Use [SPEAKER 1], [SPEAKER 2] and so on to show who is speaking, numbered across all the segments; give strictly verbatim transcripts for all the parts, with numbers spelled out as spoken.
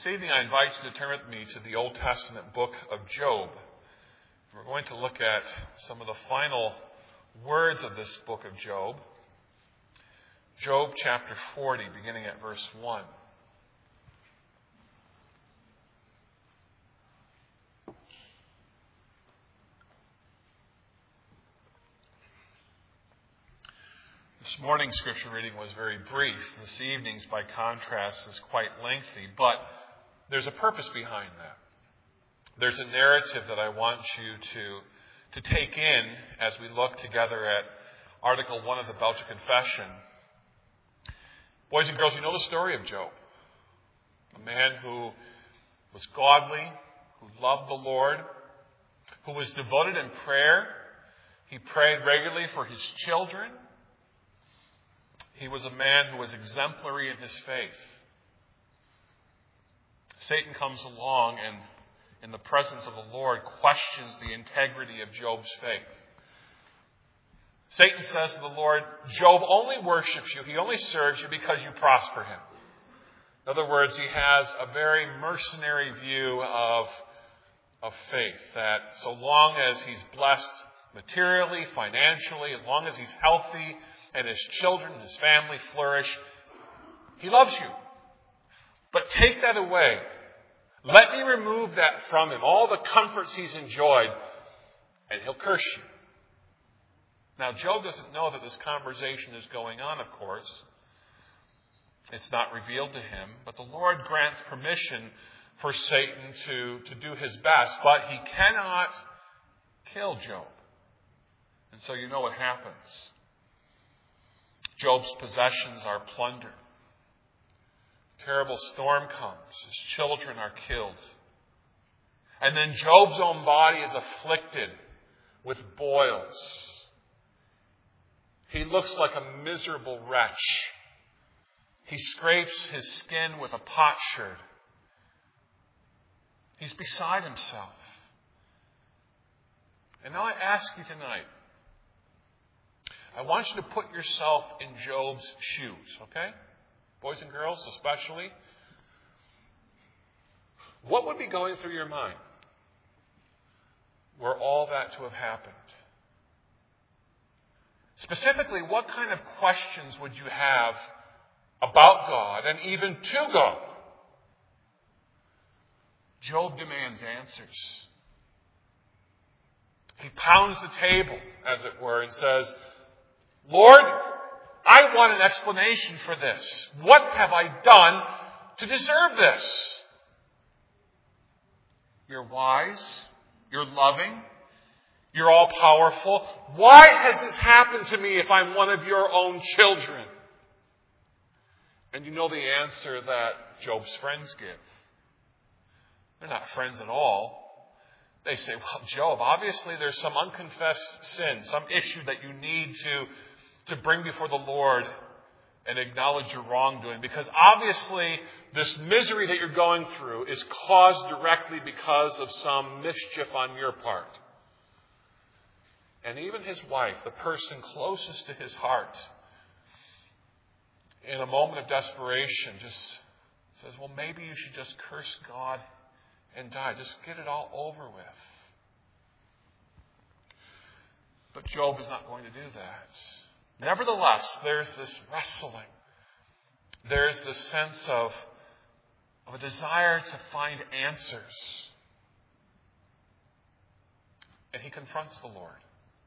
[SPEAKER 1] This evening I invite you to turn with me to the Old Testament book of Job. We're going to look at some of the final words of this book of Job. Job chapter forty, beginning at verse one. This morning's scripture reading was very brief. This evening's, by contrast, is quite lengthy, but there's a purpose behind that. There's a narrative that I want you to, to take in as we look together at Article one of the Belgian Confession. Boys and girls, you know the story of Job. A man who was godly, who loved the Lord, who was devoted in prayer. He prayed regularly for his children. He was a man who was exemplary in his faith. Satan comes along and, in the presence of the Lord, questions the integrity of Job's faith. Satan says to the Lord, Job only worships you, he only serves you because you prosper him. In other words, he has a very mercenary view of, of faith, that so long as he's blessed materially, financially, as long as he's healthy, and his children and his family flourish, he loves you. But take that away. Let me remove that from him, all the comforts he's enjoyed, and he'll curse you. Now, Job doesn't know that this conversation is going on, of course. It's not revealed to him, but the Lord grants permission for Satan to, to do his best, but he cannot kill Job. And so you know what happens. Job's possessions are plundered. A terrible storm comes. His children are killed. And then Job's own body is afflicted with boils. He looks like a miserable wretch. He scrapes his skin with a potsherd. He's beside himself. And now I ask you tonight, I want you to put yourself in Job's shoes, okay? Boys and girls especially. What would be going through your mind were all that to have happened? Specifically, what kind of questions would you have about God and even to God? Job demands answers. He pounds the table, as it were, and says, Lord, I want an explanation for this. What have I done to deserve this? You're wise. You're loving. You're all-powerful. Why has this happened to me if I'm one of your own children? And you know the answer that Job's friends give. They're not friends at all. They say, well, Job, obviously there's some unconfessed sin, some issue that you need to to bring before the Lord and acknowledge your wrongdoing. Because obviously this misery that you're going through is caused directly because of some mischief on your part. And even his wife, the person closest to his heart, in a moment of desperation just says, well, maybe you should just curse God and die. Just get it all over with. But Job is not going to do that. Nevertheless, there's this wrestling. There's this sense of, of a desire to find answers. And he confronts the Lord.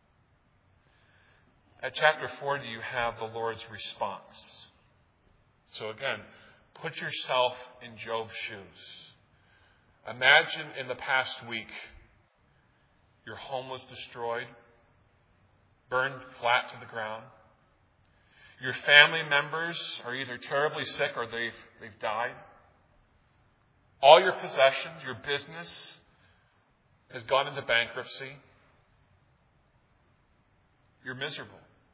[SPEAKER 1] At chapter forty, you have the Lord's response. So again, put yourself in Job's shoes. Imagine in the past week, your home was destroyed, burned flat to the ground. Your family members are either terribly sick or they've, they've died. All your possessions, your business has gone into bankruptcy. You're miserable.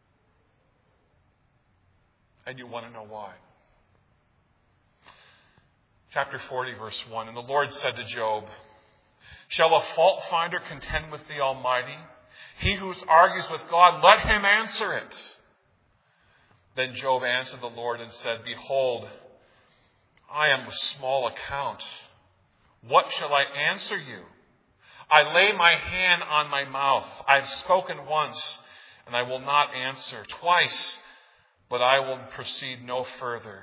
[SPEAKER 1] And you want to know why. Chapter forty, verse one. And the Lord said to Job, shall a fault finder contend with the Almighty? He who argues with God, let him answer it. Then Job answered the Lord and said, behold, I am of small account. What shall I answer you? I lay my hand on my mouth. I have spoken once, and I will not answer. Twice, but I will proceed no further.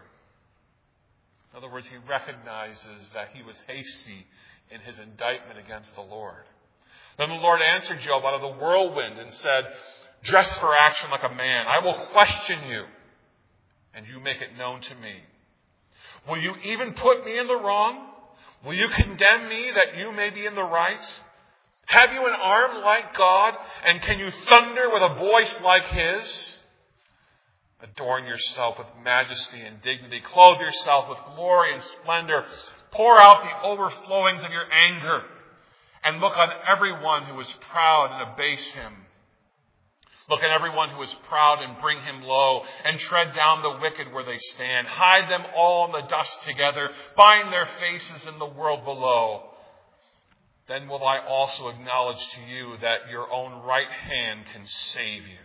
[SPEAKER 1] In other words, he recognizes that he was hasty in his indictment against the Lord. Then the Lord answered Job out of the whirlwind and said, dress for action like a man. I will question you, and you make it known to me. Will you even put me in the wrong? Will you condemn me that you may be in the right? Have you an arm like God, and can you thunder with a voice like his? Adorn yourself with majesty and dignity. Clothe yourself with glory and splendor. Pour out the overflowings of your anger, and look on everyone who is proud and abase him. Look at everyone who is proud and bring him low, and tread down the wicked where they stand. Hide them all in the dust together. Bind their faces in the world below. Then will I also acknowledge to you that your own right hand can save you.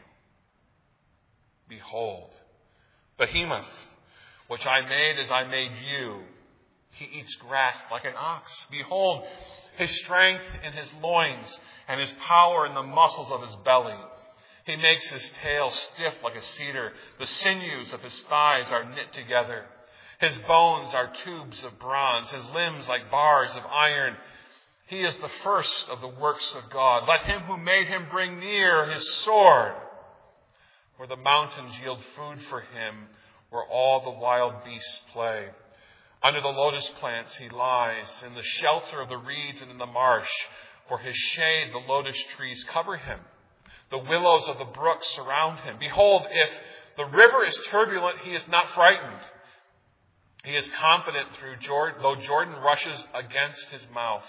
[SPEAKER 1] Behold, Behemoth, which I made as I made you. He eats grass like an ox. Behold, his strength in his loins, and his power in the muscles of his belly. He makes his tail stiff like a cedar. The sinews of his thighs are knit together. His bones are tubes of bronze, his limbs like bars of iron. He is the first of the works of God. Let him who made him bring near his sword, where the mountains yield food for him, where all the wild beasts play. Under the lotus plants he lies, in the shelter of the reeds and in the marsh. For his shade the lotus trees cover him. The willows of the brook surround him. Behold, if the river is turbulent, he is not frightened. He is confident through Jordan, though Jordan rushes against his mouth.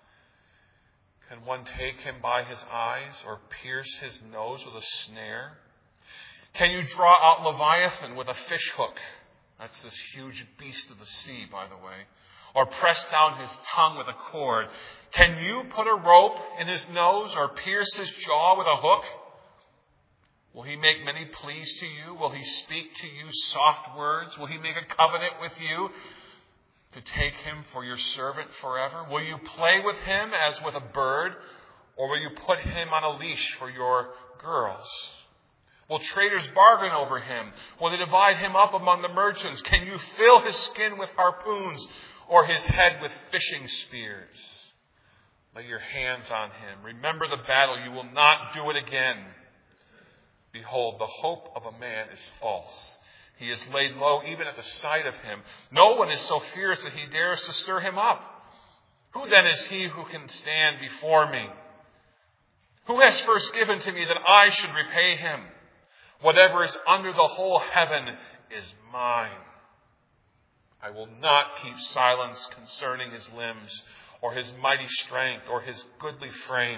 [SPEAKER 1] Can one take him by his eyes or pierce his nose with a snare? Can you draw out Leviathan with a fish hook? That's this huge beast of the sea, by the way. Or press down his tongue with a cord. Can you put a rope in his nose or pierce his jaw with a hook? Will he make many pleas to you? Will he speak to you soft words? Will he make a covenant with you to take him for your servant forever? Will you play with him as with a bird? Or will you put him on a leash for your girls? Will traders bargain over him? Will they divide him up among the merchants? Can you fill his skin with harpoons or his head with fishing spears? Lay your hands on him. Remember the battle. You will not do it again. Behold, the hope of a man is false. He is laid low even at the sight of him. No one is so fierce that he dares to stir him up. Who then is he who can stand before me? Who has first given to me that I should repay him? Whatever is under the whole heaven is mine. I will not keep silence concerning his limbs, or his mighty strength, or his goodly frame.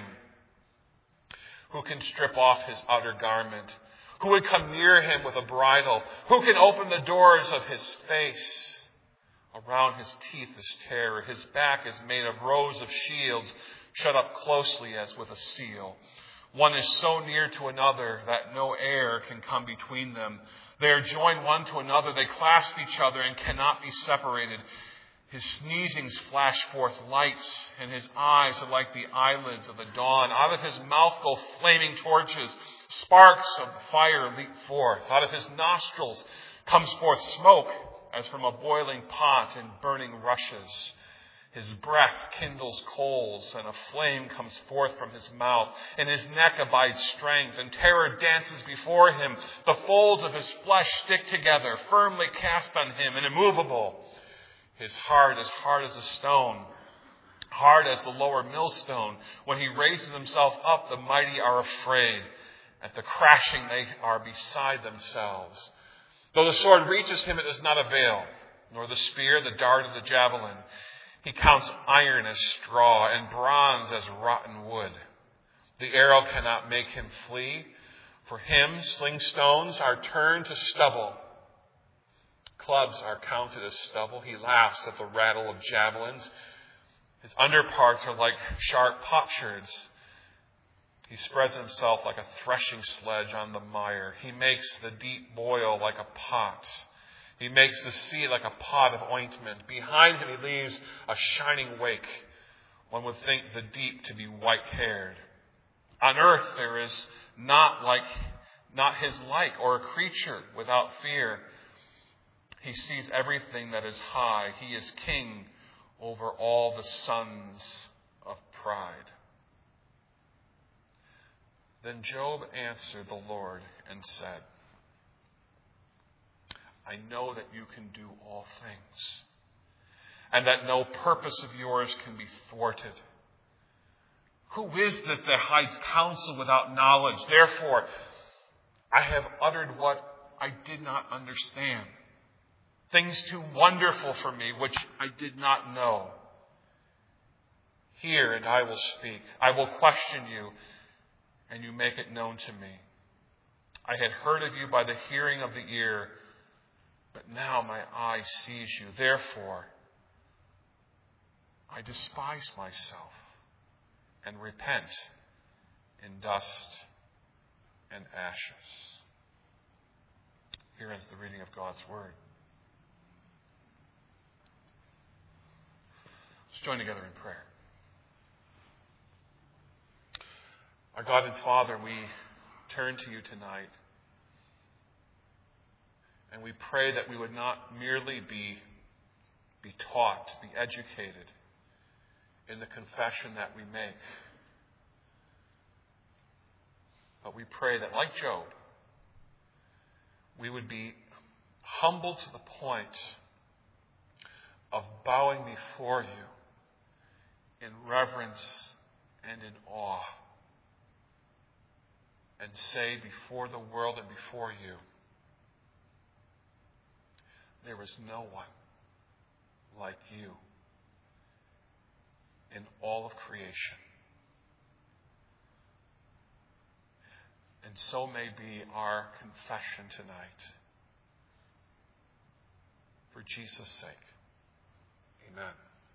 [SPEAKER 1] Who can strip off his outer garment? Who would come near him with a bridle? Who can open the doors of his face? Around his teeth is terror. His back is made of rows of shields, shut up closely as with a seal. One is so near to another that no air can come between them. They are joined one to another. They clasp each other and cannot be separated. His sneezings flash forth lights, and his eyes are like the eyelids of the dawn. Out of his mouth go flaming torches. Sparks of fire leap forth. Out of his nostrils comes forth smoke as from a boiling pot and burning rushes. His breath kindles coals, and a flame comes forth from his mouth. In his neck abides strength, and terror dances before him. The folds of his flesh stick together, firmly cast on him and immovable. His heart is hard as a stone, hard as the lower millstone. When he raises himself up, the mighty are afraid. At the crashing, they are beside themselves. Though the sword reaches him, it does not avail, nor the spear, the dart, or the javelin. He counts iron as straw and bronze as rotten wood. The arrow cannot make him flee. For him, sling stones are turned to stubble. Clubs are counted as stubble. He laughs at the rattle of javelins. His underparts are like sharp potsherds. He spreads himself like a threshing sledge on the mire. He makes the deep boil like a pot. He makes the sea like a pot of ointment. Behind him he leaves a shining wake. One would think the deep to be white-haired. On earth there is not like, not his like, or a creature without fear. He sees everything that is high. He is king over all the sons of pride. Then Job answered the Lord and said, I know that you can do all things, and that no purpose of yours can be thwarted. Who is this that hides counsel without knowledge? Therefore, I have uttered what I did not understand, things too wonderful for me, which I did not know. Hear, and I will speak. I will question you, and you make it known to me. I had heard of you by the hearing of the ear, but now my eye sees you. Therefore, I despise myself and repent in dust and ashes. Here ends the reading of God's Word. Let's join together in prayer. Our God and Father, we turn to you tonight. And we pray that we would not merely be, be taught, be educated in the confession that we make. But we pray that, like Job, we would be humbled to the point of bowing before you in reverence and in awe, and say before the world and before you, there is no one like you in all of creation. And so may be our confession tonight. For Jesus' sake. Amen.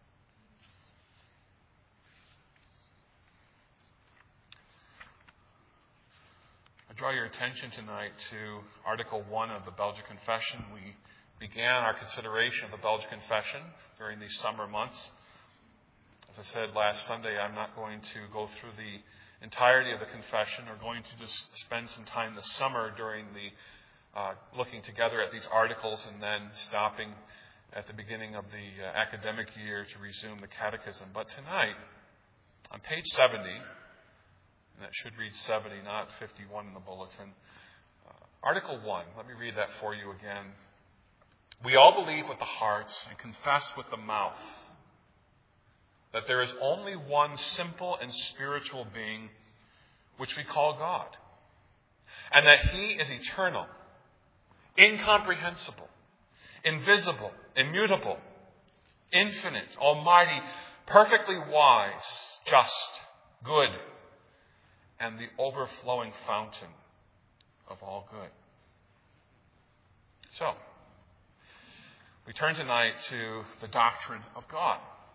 [SPEAKER 1] I draw your attention tonight to Article one of the Belgic Confession. We began our consideration of the Belgic Confession during these summer months. As I said last Sunday, I'm not going to go through the entirety of the confession. We're going to just spend some time this summer during the uh, looking together at these articles and then stopping at the beginning of the uh, academic year to resume the catechism. But tonight, on page seventy, and that should read seventy, not fifty-one in the bulletin, uh, Article one, let me read that for you again. We all believe with the heart and confess with the mouth that there is only one simple and spiritual being which we call God, and that He is eternal, incomprehensible, invisible, immutable, infinite, almighty, perfectly wise, just, good, and the overflowing fountain of all good. So, we turn tonight to the doctrine of God.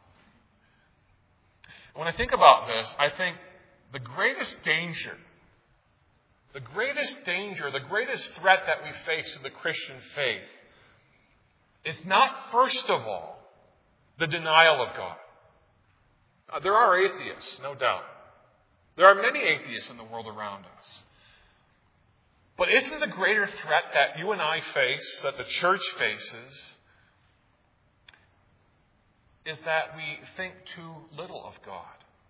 [SPEAKER 1] When I think about this, I think the greatest danger, the greatest danger, the greatest threat that we face in the Christian faith is not, first of all, the denial of God. Uh, there are atheists, no doubt. There are many atheists in the world around us. But isn't the greater threat that you and I face, that the church faces, is that we think too little of God?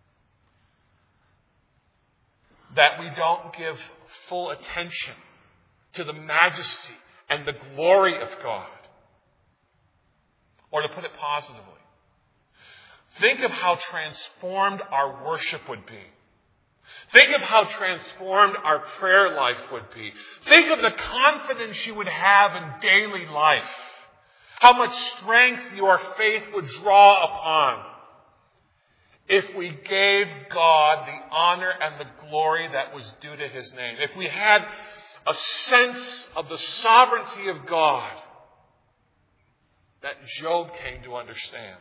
[SPEAKER 1] That we don't give full attention to the majesty and the glory of God? Or to put it positively, think of how transformed our worship would be. Think of how transformed our prayer life would be. Think of the confidence you would have in daily life. How much strength your faith would draw upon if we gave God the honor and the glory that was due to His name. If we had a sense of the sovereignty of God that Job came to understand.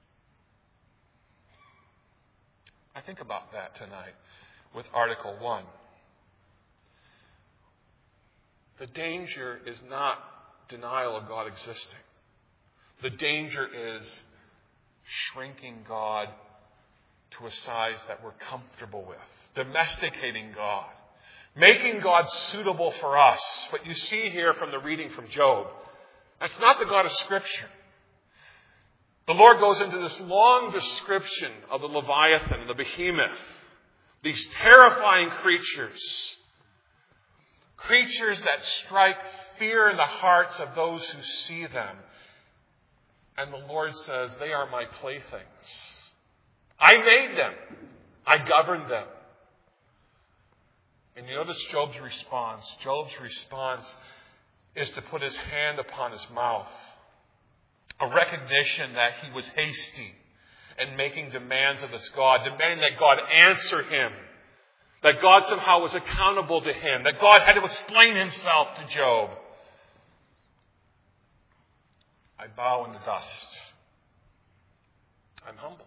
[SPEAKER 1] I think about that tonight with Article one. The danger is not denial of God existing. The danger is shrinking God to a size that we're comfortable with, domesticating God, making God suitable for us. But you see here from the reading from Job, that's not the God of Scripture. The Lord goes into this long description of the Leviathan, the behemoth, these terrifying creatures, creatures that strike fear in the hearts of those who see them. And the Lord says, they are my playthings. I made them. I governed them. And you notice Job's response. Job's response is to put his hand upon his mouth. A recognition that he was hasty in making demands of this God, demanding that God answer him, that God somehow was accountable to him, that God had to explain himself to Job. I bow in the dust. I'm humble.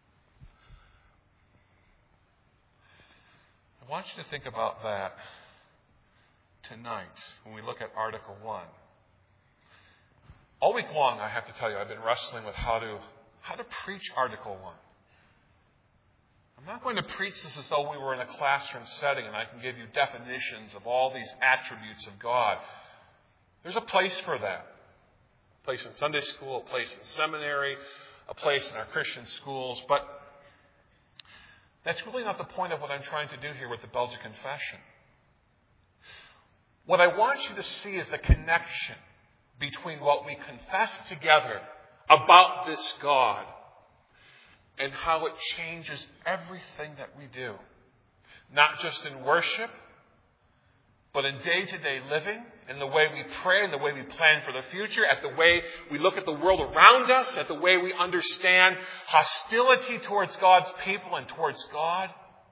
[SPEAKER 1] I want you to think about that tonight when we look at Article one. All week long, I have to tell you, I've been wrestling with how to how to preach Article one. I'm not going to preach this as though we were in a classroom setting and I can give you definitions of all these attributes of God. There's a place for that. A place in Sunday school, a place in seminary, a place in our Christian schools. But that's really not the point of what I'm trying to do here with the Belgian Confession. What I want you to see is the connection between what we confess together about this God and how it changes everything that we do. Not just in worship, but in day-to-day living, in the way we pray, in the way we plan for the future, at the way we look at the world around us, at the way we understand hostility towards God's people and towards God.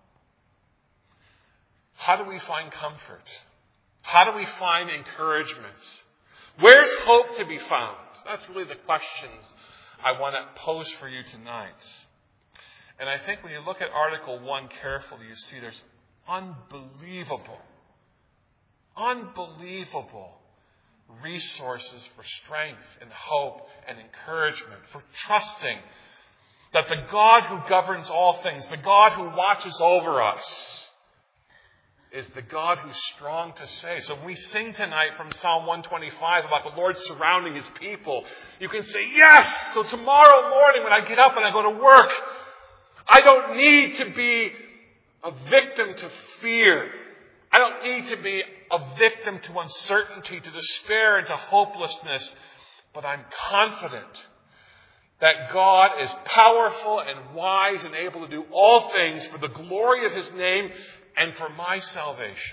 [SPEAKER 1] How do we find comfort? How do we find encouragement? Where's hope to be found? That's really the questions I want to pose for you tonight. And I think when you look at Article one carefully, you see there's unbelievable, unbelievable resources for strength and hope and encouragement, for trusting that the God who governs all things, the God who watches over us, is the God who's strong to save. So when we sing tonight from Psalm one twenty-five about the Lord surrounding his people, you can say, yes! So tomorrow morning when I get up and I go to work, I don't need to be a victim to fear. I don't need to be a victim to uncertainty, to despair, and to hopelessness. But I'm confident that God is powerful and wise and able to do all things for the glory of his name and for my salvation.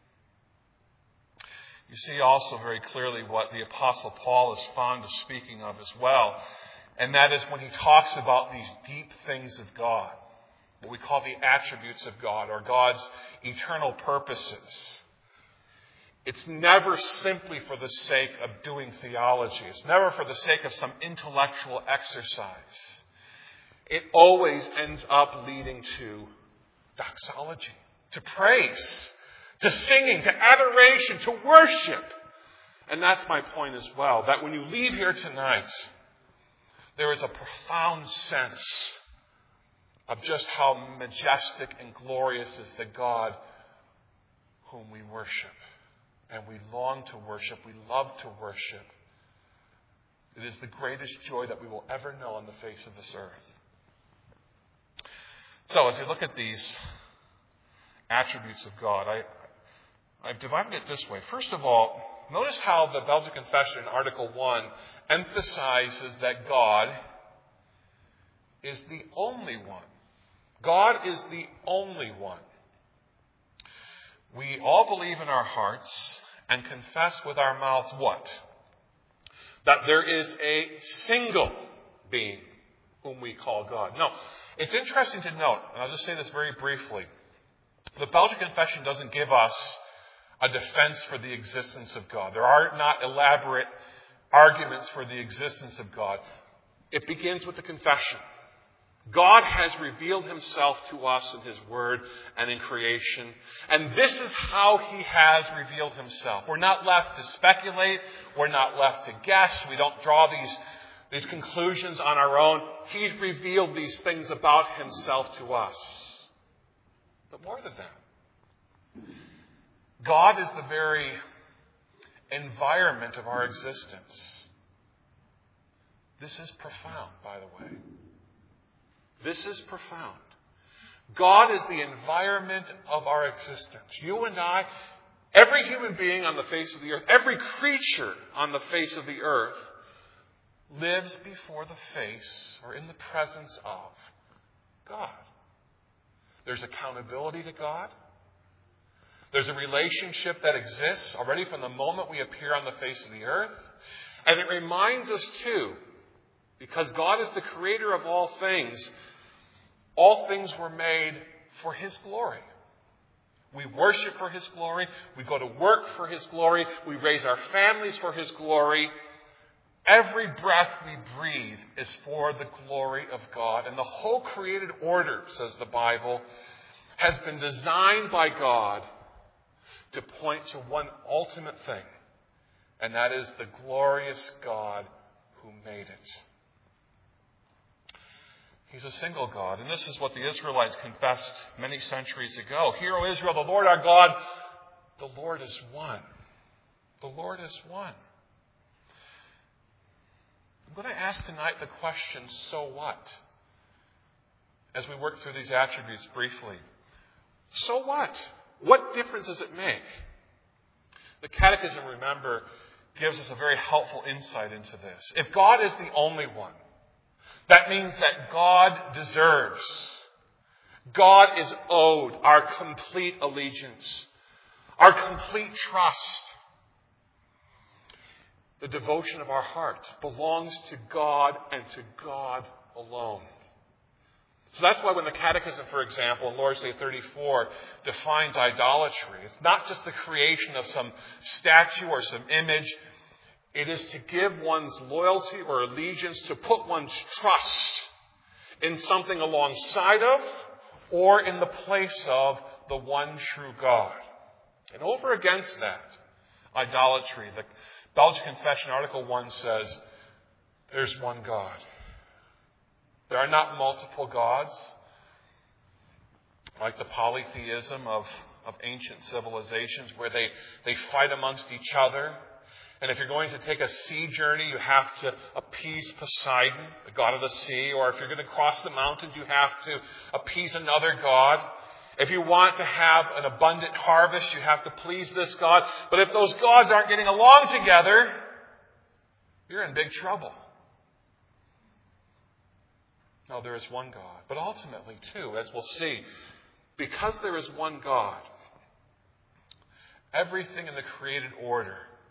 [SPEAKER 1] You see also very clearly what the Apostle Paul is fond of speaking of as well. And that is when he talks about these deep things of God, what we call the attributes of God, or God's eternal purposes. It's never simply for the sake of doing theology. It's never for the sake of some intellectual exercise. It always ends up leading to doxology, to praise, to singing, to adoration, to worship. And that's my point as well, that when you leave here tonight, there is a profound sense of just how majestic and glorious is the God whom we worship. And we long to worship. We love to worship. It is the greatest joy that we will ever know on the face of this earth. So as we look at these attributes of God, I, I've divided it this way. First of all, notice how the Belgian Confession in Article one emphasizes that God is the only one. God is the only one. We all believe in our hearts and confess with our mouths what? That there is a single being whom we call God. No, it's interesting to note, and I'll just say this very briefly. The Belgian Confession doesn't give us a defense for the existence of God. There are not elaborate arguments for the existence of God. It begins with the confession. God has revealed himself to us in his word and in creation. And this is how he has revealed himself. We're not left to speculate. We're not left to guess. We don't draw these, these conclusions on our own. He's revealed these things about himself to us. But more than that, God is the very environment of our existence. This is profound, by the way. This is profound. God is the environment of our existence. You and I, every human being on the face of the earth, every creature on the face of the earth lives before the face or in the presence of God. There's accountability to God. There's a relationship that exists already from the moment we appear on the face of the earth. And it reminds us too, because God is the creator of all things, all things were made for his glory. We worship for his glory. We go to work for his glory. We raise our families for his glory. Every breath we breathe is for the glory of God. And the whole created order, says the Bible, has been designed by God to point to one ultimate thing. And that is the glorious God who made it. He's a single God. And this is what the Israelites confessed many centuries ago. Hear, O Israel, the Lord our God, the Lord is one. The Lord is one. I'm going to ask tonight the question, so what? As we work through these attributes briefly. So what? What difference does it make? The Catechism, remember, gives us a very helpful insight into this. If God is the only one, that means that God deserves, God is owed our complete allegiance, our complete trust. The devotion of our heart belongs to God and to God alone. So that's why when the Catechism, for example, in Lord's Day thirty-four, defines idolatry, it's not just the creation of some statue or some image. It is to give one's loyalty or allegiance, to put one's trust in something alongside of or in the place of the one true God. And over against that, idolatry, the Belgian Confession, Article one says, there's one God. There are not multiple gods, like the polytheism of, of ancient civilizations where they, they fight amongst each other. And if you're going to take a sea journey, you have to appease Poseidon, the god of the sea. Or if you're going to cross the mountains, you have to appease another god. If you want to have an abundant harvest, you have to please this god. But if those gods aren't getting along together, you're in big trouble. No, there is one God. But ultimately, too, as we'll see, because there is one God, everything in the created order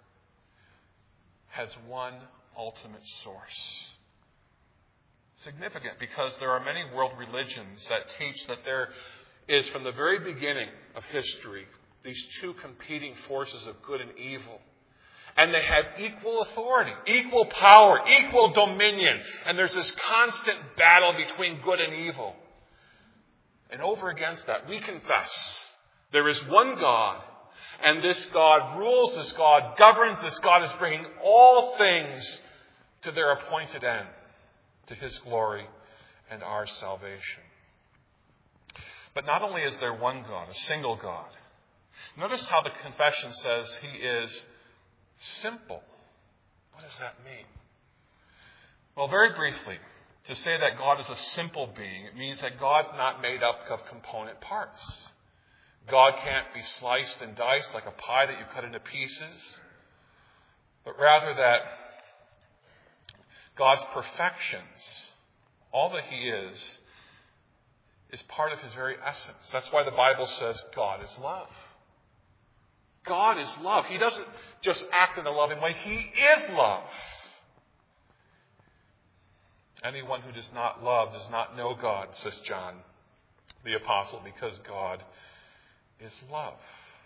[SPEAKER 1] has one ultimate source. Significant because there are many world religions that teach that there is, from the very beginning of history, these two competing forces of good and evil. And they have equal authority, equal power, equal dominion. And there's this constant battle between good and evil. And over against that, we confess there is one God. And this God rules, this God governs, this God is bringing all things to their appointed end, to his glory and our salvation. But not only is there one God, a single God. Notice how the confession says he is simple. What does that mean? Well, very briefly, to say that God is a simple being, it means that God's not made up of component parts. God can't be sliced and diced like a pie that you cut into pieces, but rather that God's perfections, all that he is, is part of his very essence. That's why the Bible says God is love. God is love. He doesn't just act in a loving way. He is love. Anyone who does not love does not know God, says John the Apostle, because God is love.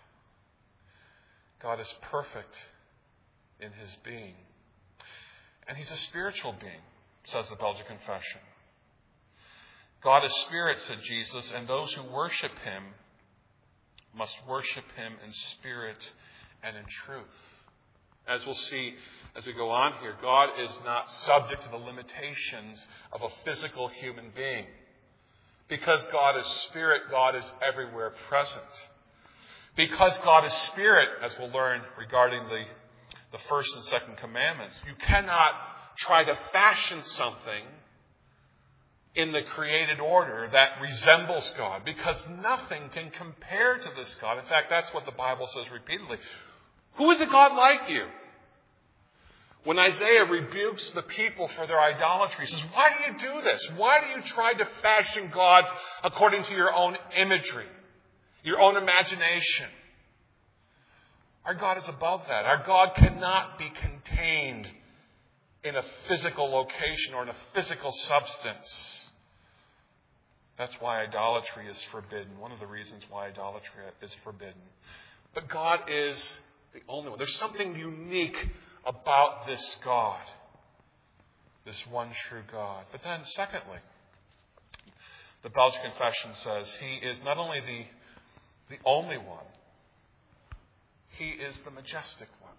[SPEAKER 1] God is perfect in his being. And he's a spiritual being, says the Belgian Confession. God is spirit, said Jesus, and those who worship him must worship him in spirit and in truth. As we'll see as we go on here, God is not subject to the limitations of a physical human being. Because God is spirit, God is everywhere present. Because God is spirit, as we'll learn regarding the, the first and second commandments, you cannot try to fashion something in the created order that resembles God, because nothing can compare to this God. In fact, that's what the Bible says repeatedly. Who is a God like you? When Isaiah rebukes the people for their idolatry, he says, why do you do this? Why do you try to fashion gods according to your own imagery, your own imagination? Our God is above that. Our God cannot be contained in a physical location or in a physical substance. That's why idolatry is forbidden. One of the reasons why idolatry is forbidden. But God is the only one. There's something unique about this God, this one true God. But then, secondly, the Belgian Confession says he is not only the, the only one, he is the majestic one.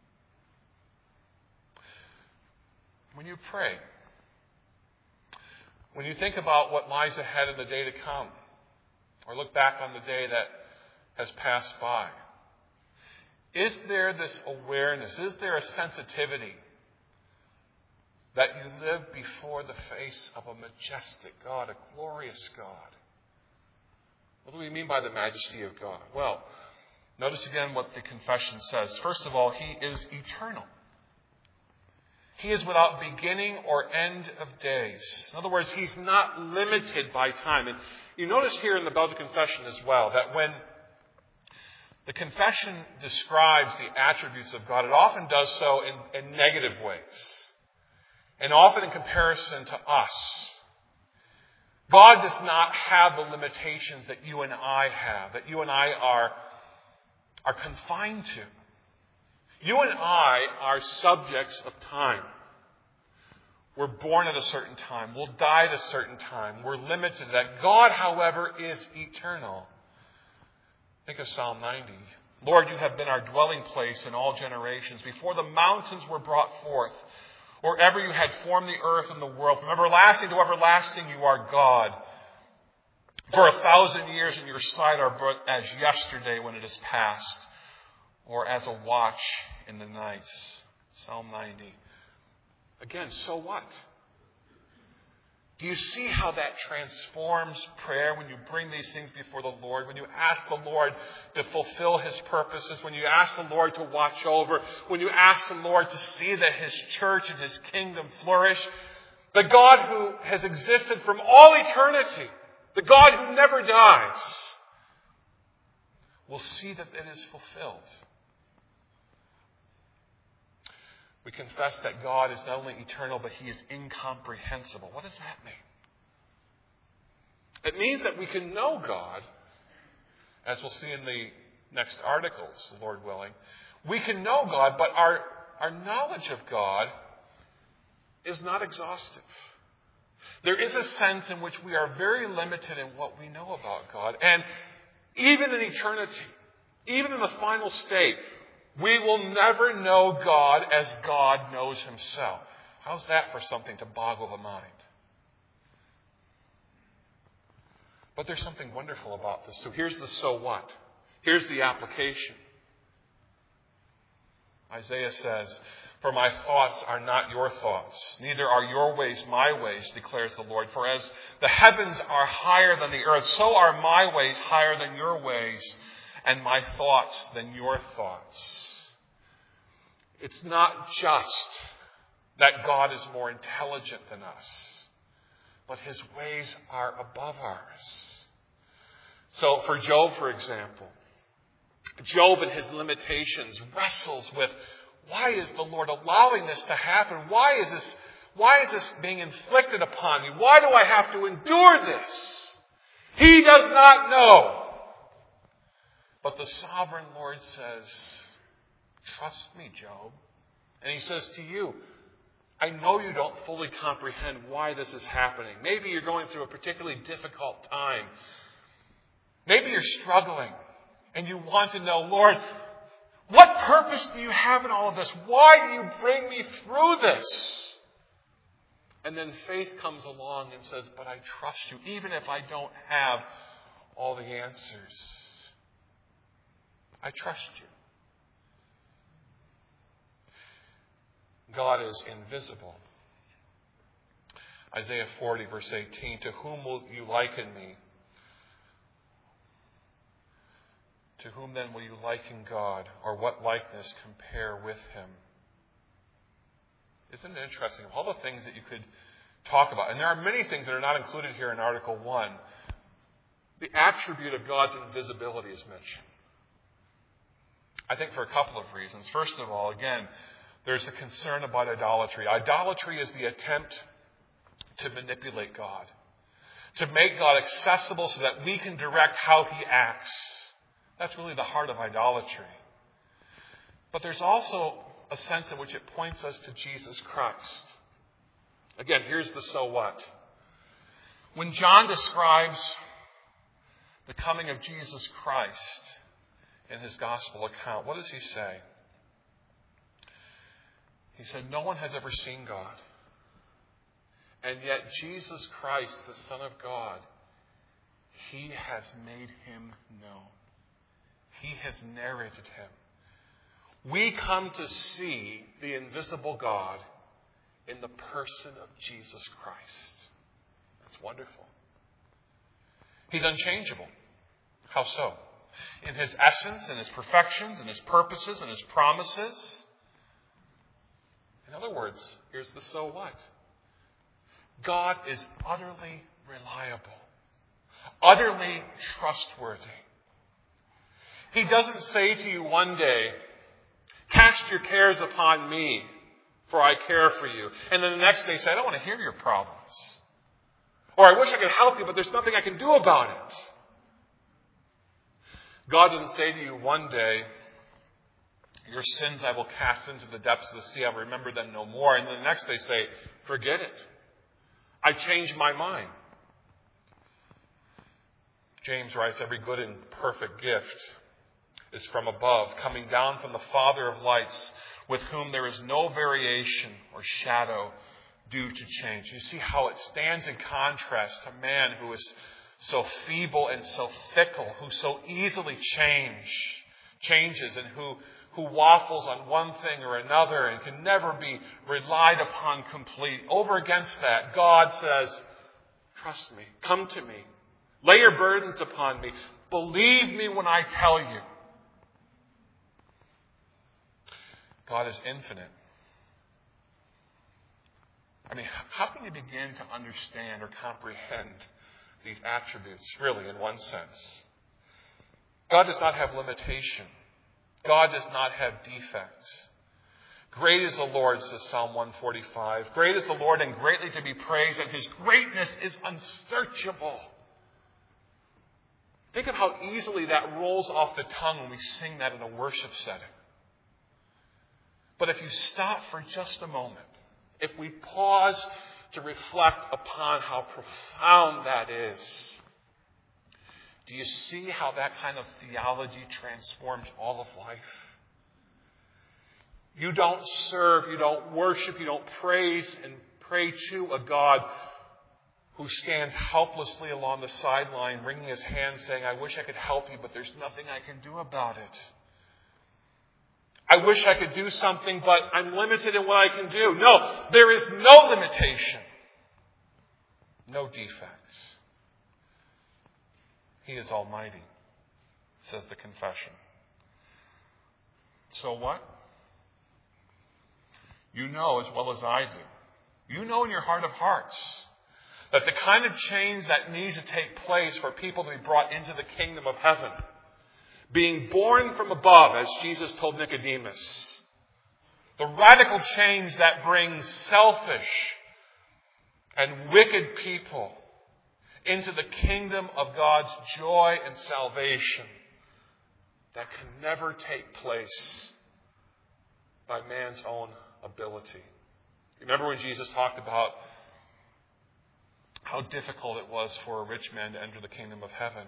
[SPEAKER 1] When you pray, when you think about what lies ahead in the day to come, or look back on the day that has passed by, is there this awareness, is there a sensitivity that you live before the face of a majestic God, a glorious God? What do we mean by the majesty of God? Well, notice again what the confession says. First of all, he is eternal. He is without beginning or end of days. In other words, he's not limited by time. And you notice here in the Belgian Confession as well that when the confession describes the attributes of God, it often does so in, in negative ways. And often in comparison to us. God does not have the limitations that you and I have, that you and I are, are confined to. You and I are subjects of time. We're born at a certain time. We'll die at a certain time. We're limited to that. God, however, is eternal. Think of Psalm ninety. Lord, you have been our dwelling place in all generations. Before the mountains were brought forth, or ever you had formed the earth and the world, from everlasting to everlasting you are God. For a thousand years in your sight are but as yesterday when it is past, or as a watch in the night. Psalm ninety. Again, so what? Do you see how that transforms prayer when you bring these things before the Lord? When you ask the Lord to fulfill his purposes? When you ask the Lord to watch over? When you ask the Lord to see that his church and his kingdom flourish? The God who has existed from all eternity, the God who never dies, will see that it is fulfilled. We confess that God is not only eternal, but he is incomprehensible. What does that mean? It means that we can know God, as we'll see in the next articles, Lord willing. We can know God, but our, our knowledge of God is not exhaustive. There is a sense in which we are very limited in what we know about God. And even in eternity, even in the final state, we will never know God as God knows himself. How's that for something to boggle the mind? But there's something wonderful about this. So here's the so what. Here's the application. Isaiah says, for my thoughts are not your thoughts, neither are your ways my ways, declares the Lord. For as the heavens are higher than the earth, so are my ways higher than your ways, and my thoughts than your thoughts. It's not just that God is more intelligent than us, but his ways are above ours. So for Job, for example, Job and his limitations wrestles with, why is the Lord allowing this to happen? Why is this, why is this being inflicted upon me? Why do I have to endure this? He does not know. But the sovereign Lord says, trust me, Job. And he says to you, I know you don't fully comprehend why this is happening. Maybe you're going through a particularly difficult time. Maybe you're struggling and you want to know, Lord, what purpose do you have in all of this? Why do you bring me through this? And then faith comes along and says, but I trust you, even if I don't have all the answers. I trust you. God is invisible. Isaiah forty, verse eighteen, to whom will you liken me? To whom then will you liken God, or what likeness compare with him? Isn't it interesting? Of all the things that you could talk about, and there are many things that are not included here in Article one, the attribute of God's invisibility is mentioned. I think for a couple of reasons. First of all, again, there's a concern about idolatry. Idolatry is the attempt to manipulate God, to make God accessible so that we can direct how he acts. That's really the heart of idolatry. But there's also a sense in which it points us to Jesus Christ. Again, here's the so what. When John describes the coming of Jesus Christ in his gospel account, what does he say? He said, no one has ever seen God. And yet Jesus Christ, the Son of God, he has made him known. He has narrated him. We come to see the invisible God in the person of Jesus Christ. That's wonderful. He's unchangeable. How so? In his essence, in his perfections, in his purposes, in his promises. In other words, here's the so what. God is utterly reliable, utterly trustworthy. He doesn't say to you one day, cast your cares upon me, for I care for you. And then the next day say, I don't want to hear your problems. Or I wish I could help you, but there's nothing I can do about it. God doesn't say to you one day, your sins I will cast into the depths of the sea. I will remember them no more. And then the next day say, forget it. I changed my mind. James writes, every good and perfect gift is from above, coming down from the Father of lights, with whom there is no variation or shadow due to change. You see how it stands in contrast to man who is so feeble and so fickle, who so easily change, changes, and who, who waffles on one thing or another and can never be relied upon complete. Over against that, God says, trust me, come to me, lay your burdens upon me, believe me when I tell you. God is infinite. I mean, how can you begin to understand or comprehend these attributes, really, in one sense? God does not have limitation. God does not have defects. Great is the Lord, says Psalm one forty-five. Great is the Lord and greatly to be praised, and his greatness is unsearchable. Think of how easily that rolls off the tongue when we sing that in a worship setting. But if you stop for just a moment, if we pause to reflect upon how profound that is, do you see how that kind of theology transforms all of life? You don't serve, you don't worship, you don't praise and pray to a God who stands helplessly along the sideline, wringing his hands, saying, I wish I could help you, but there's nothing I can do about it. I wish I could do something, but I'm limited in what I can do. No, there is no limitation. No defects. He is almighty, says the confession. So what? You know as well as I do. You know in your heart of hearts that the kind of change that needs to take place for people to be brought into the kingdom of heaven, being born from above, as Jesus told Nicodemus, the radical change that brings selfish and wicked people into the kingdom of God's joy and salvation, that can never take place by man's own ability. Remember when Jesus talked about how difficult it was for a rich man to enter the kingdom of heaven?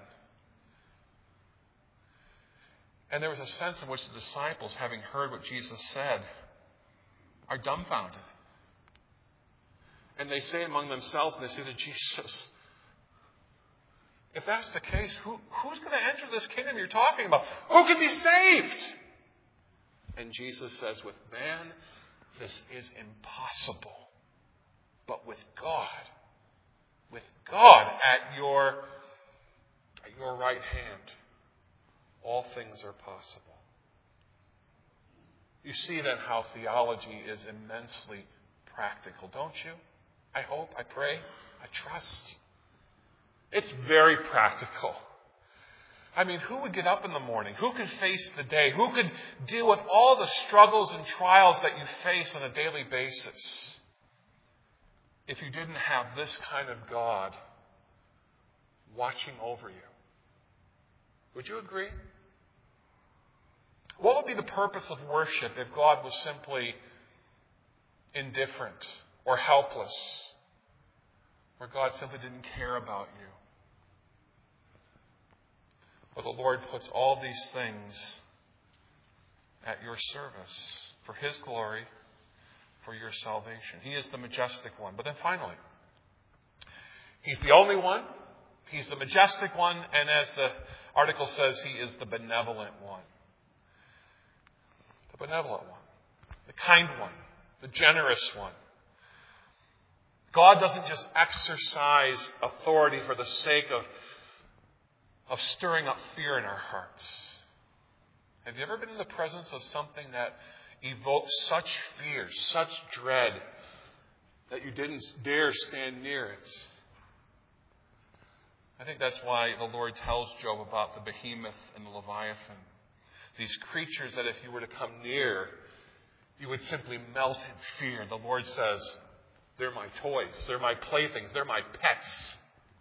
[SPEAKER 1] And there was a sense in which the disciples, having heard what Jesus said, are dumbfounded. And they say among themselves, and they say to Jesus, if that's the case, who, who's going to enter this kingdom you're talking about? Who can be saved? And Jesus says, with man, this is impossible. But with God, with God at your, at your right hand, all things are possible. You see then how theology is immensely practical, don't you? I hope, I pray, I trust. It's very practical. I mean, who would get up in the morning? Who could face the day? Who could deal with all the struggles and trials that you face on a daily basis if you didn't have this kind of God watching over you? Would you agree? What would be the purpose of worship if God was simply indifferent or helpless, or God simply didn't care about you? But the Lord puts all these things at your service for His glory, for your salvation. He is the majestic one. But then finally, He's the only one. He's the majestic one. And as the article says, He is the benevolent one. The benevolent one. The kind one. The generous one. God doesn't just exercise authority for the sake of, of stirring up fear in our hearts. Have you ever been in the presence of something that evoked such fear, such dread, that you didn't dare stand near it? I think that's why the Lord tells Job about the behemoth and the Leviathan. These creatures that if you were to come near, you would simply melt in fear. The Lord says, they're my toys, they're my playthings, they're my pets.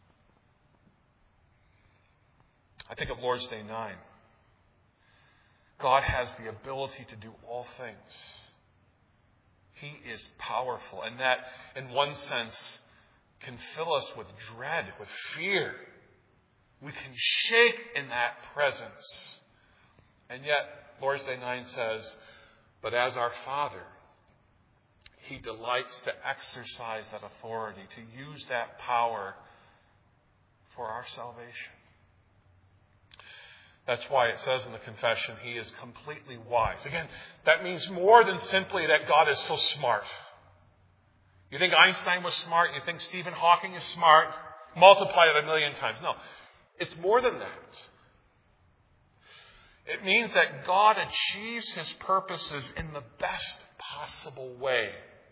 [SPEAKER 1] I think of Lord's Day nine. God has the ability to do all things. He is powerful, and that, in one sense, can fill us with dread, with fear. We can shake in that presence. And yet, Lord's Day nine says, but as our Father, He delights to exercise that authority, to use that power for our salvation. That's why it says in the confession, He is completely wise. Again, that means more than simply that God is so smart. You think Einstein was smart? You think Stephen Hawking is smart? Multiply it a million times. No, it's more than that. It means that God achieves His purposes in the best possible way.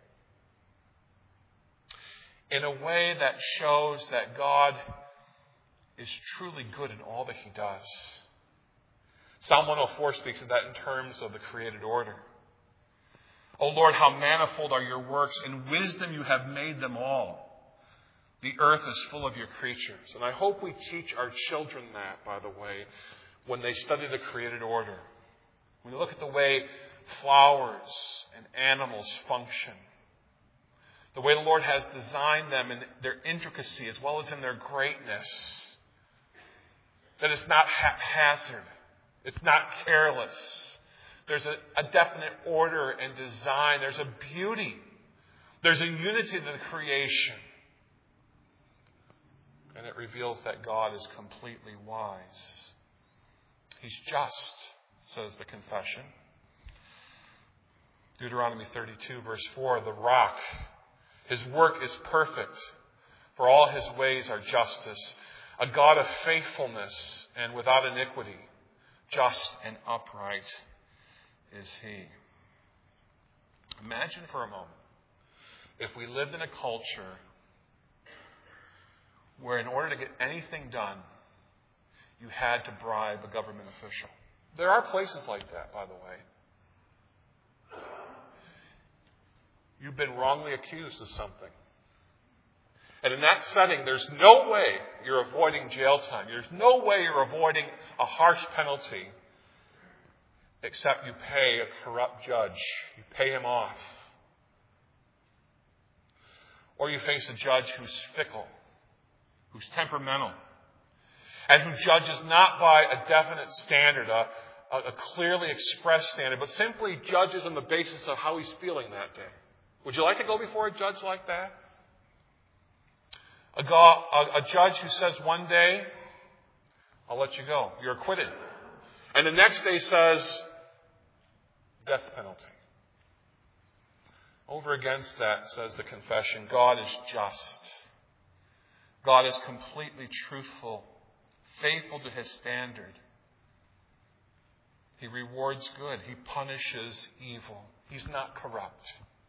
[SPEAKER 1] In a way that shows that God is truly good in all that He does. Psalm one oh four speaks of that in terms of the created order. O Lord, how manifold are your works. In wisdom you have made them all. The earth is full of your creatures. And I hope we teach our children that, by the way, when they study the created order. When you look at the way flowers and animals function, the way the Lord has designed them in their intricacy as well as in their greatness, that it's not haphazard. It's not careless. There's a, a definite order and design. There's a beauty. There's a unity to the creation. And it reveals that God is completely wise. He's just, says the confession. Deuteronomy thirty-two, verse four, the rock. His work is perfect, for all His ways are justice. A God of faithfulness and without iniquity. Just and upright is He. Imagine for a moment if we lived in a culture where in order to get anything done, you had to bribe a government official. There are places like that, by the way. You've been wrongly accused of something. And in that setting, there's no way you're avoiding jail time. There's no way you're avoiding a harsh penalty except you pay a corrupt judge. You pay him off. Or you face a judge who's fickle, who's temperamental, and who judges not by a definite standard, a, a clearly expressed standard, but simply judges on the basis of how he's feeling that day. Would you like to go before a judge like that? A, go, a, a judge who says one day, I'll let you go, you're acquitted. And the next day says, death penalty. Over against that, says the confession, God is just. God is completely truthful, faithful to his standard. He rewards good. He punishes evil. He's not corrupt.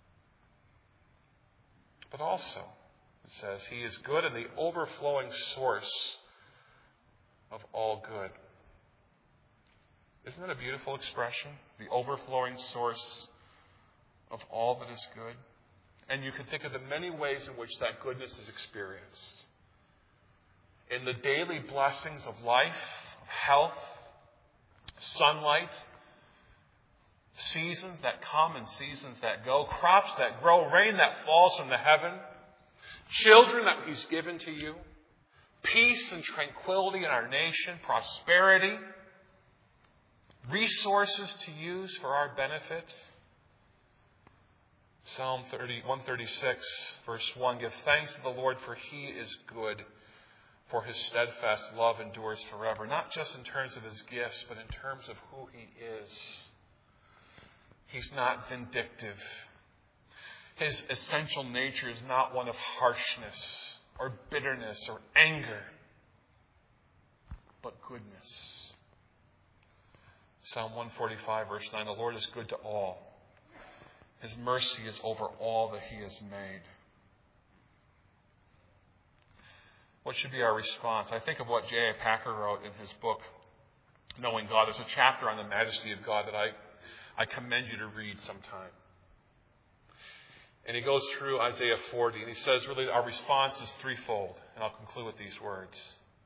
[SPEAKER 1] But also, it says, he is good and the overflowing source of all good. Isn't that a beautiful expression? The overflowing source of all that is good. And you can think of the many ways in which that goodness is experienced. In the daily blessings of life, of health, sunlight, seasons that come and seasons that go, crops that grow, rain that falls from the heaven, children that he's given to you, peace and tranquility in our nation, prosperity, resources to use for our benefit. Psalm one thirty-six, verse one, give thanks to the Lord, for he is good, for his steadfast love endures forever. Not just in terms of his gifts, but in terms of who he is. He's not vindictive. His essential nature is not one of harshness or bitterness or anger, but goodness. Psalm one forty-five, verse nine, the Lord is good to all. His mercy is over all that he has made. What should be our response? I think of what J A Packer wrote in his book, Knowing God. There's a chapter on the majesty of God that I, I commend you to read sometime. And he goes through Isaiah forty, and he says really our response is threefold. And I'll conclude with these words.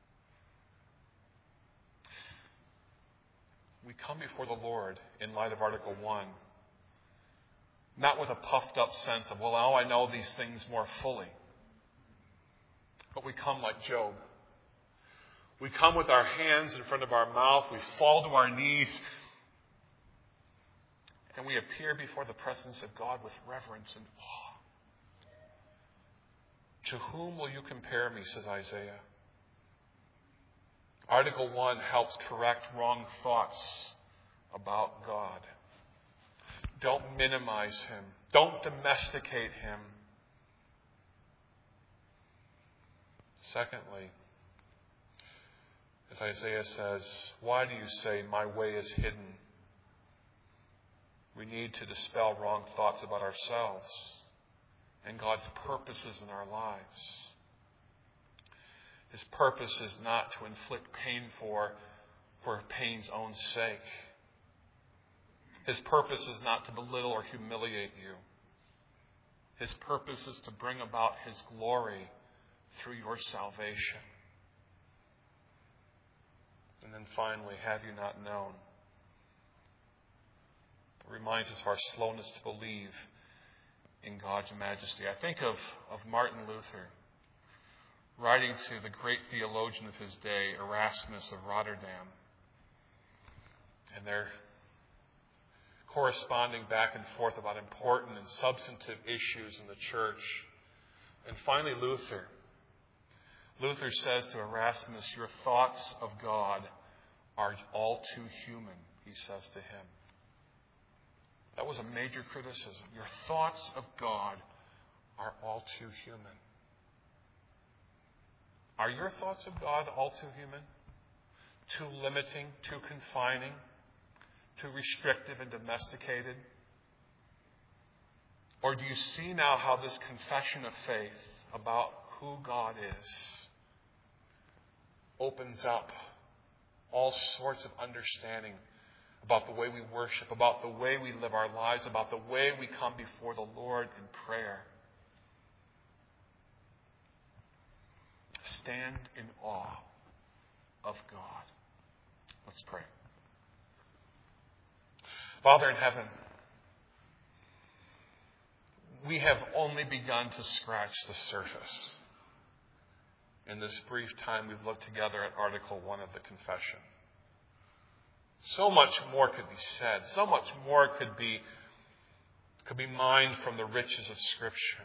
[SPEAKER 1] We come before the Lord in light of Article one, not with a puffed up sense of, well, now I know these things more fully. But we come like Job. We come with our hands in front of our mouth. We fall to our knees. And we appear before the presence of God with reverence and awe. To whom will you compare me, says Isaiah. Article one helps correct wrong thoughts about God. Don't minimize him. Don't domesticate him. Secondly, as Isaiah says, why do you say, my way is hidden? We need to dispel wrong thoughts about ourselves and God's purposes in our lives. His purpose is not to inflict pain for, for pain's own sake. His purpose is not to belittle or humiliate you. His purpose is to bring about his glory through your salvation. And then finally, have you not known? It reminds us of our slowness to believe in God's majesty. I think of, of Martin Luther, writing to the great theologian of his day, Erasmus of Rotterdam. And they're corresponding back and forth about important and substantive issues in the church. And finally, Luther. Luther says to Erasmus, your thoughts of God are all too human, he says to him. That was a major criticism. Your thoughts of God are all too human. Are your thoughts of God all too human? Too limiting, too confining, too restrictive and domesticated? Or do you see now how this confession of faith about who God is opens up all sorts of understanding about the way we worship, about the way we live our lives, about the way we come before the Lord in prayer? Stand in awe of God. Let's pray. Father in heaven, we have only begun to scratch the surface in this brief time we've looked together at Article one of the Confession. So much more could be said. So much more could be, could be mined from the riches of Scripture.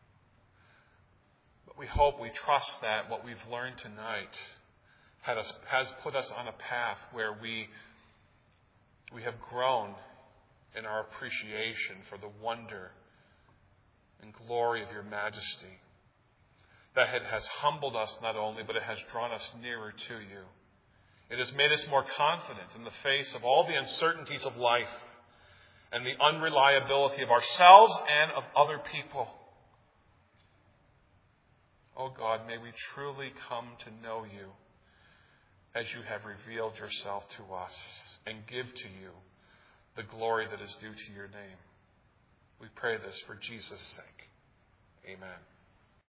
[SPEAKER 1] But we hope, we trust that what we've learned tonight had us, has put us on a path where we, we have grown in our appreciation for the wonder and glory of your majesty. That it has humbled us not only, but it has drawn us nearer to you. It has made us more confident in the face of all the uncertainties of life and the unreliability of ourselves and of other people. Oh God, may we truly come to know you as you have revealed yourself to us and give to you the glory that is due to your name. We pray this for Jesus' sake. Amen.